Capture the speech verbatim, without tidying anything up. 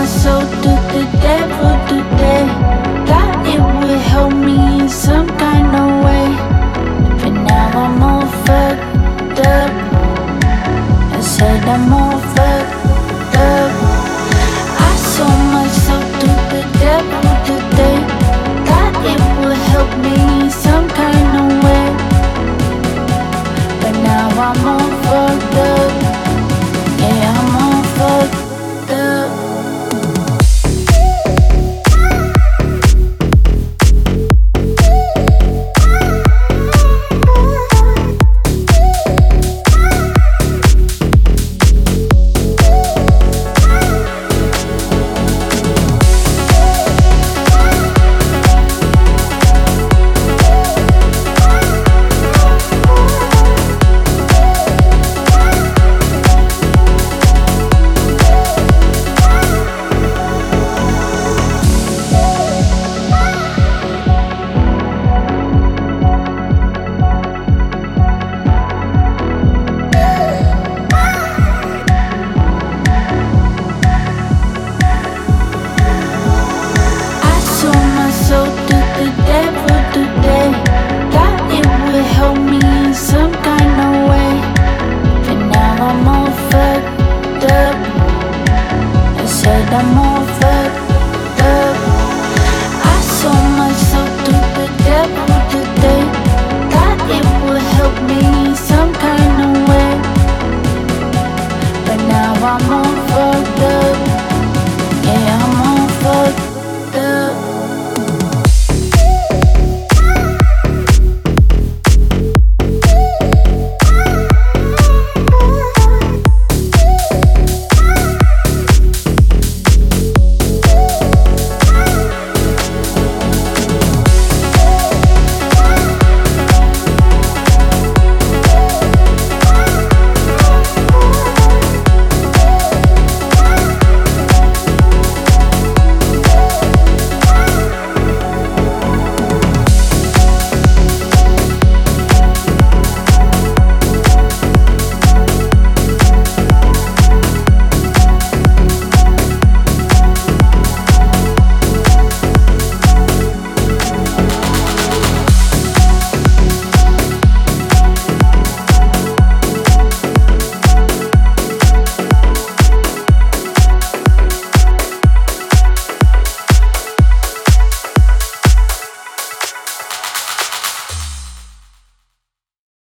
soul to the devil today. Thought it would help me in some kind of way, but now I'm all fucked up. I said I'm all fucked up. I sold my soul to the devil today. Thought it would help me in some kind of way, but now I'm all fucked up. Yeah, I'm all fucked up. Sold to the devil today. Thought it would help me in some kind of way, but now I'm all fucked up. I said I'm all fucked up. I sold my soul to the devil today. Thought it would help me in some kind of way, but now I'm all